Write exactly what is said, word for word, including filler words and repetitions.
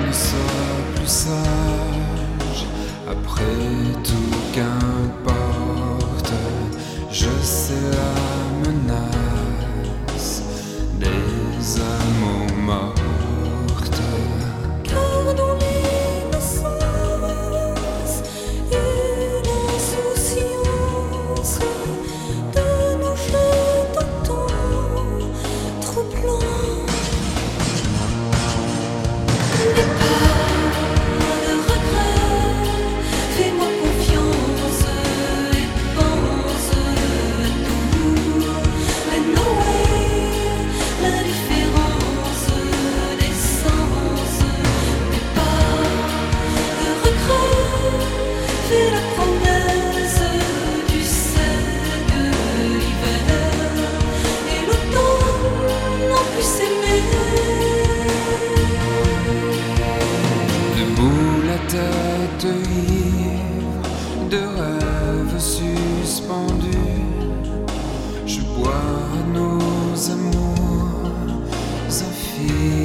ne sera plus sage. Après tout, qu'importe, je sais la menace des amours mortes. Gardons l'innocence et l'insouciance de nos jeux d'antan troublants. N'aie pas de regret, fais-moi confiance et pense à tout. Let no way, l'indifférence des sens. N'aie pas de regret, fais la promesse du sel de l'hiver et l'automne n'en puisse aimer. Debout la tête ivre de rêves suspendus, je bois nos amours infinis.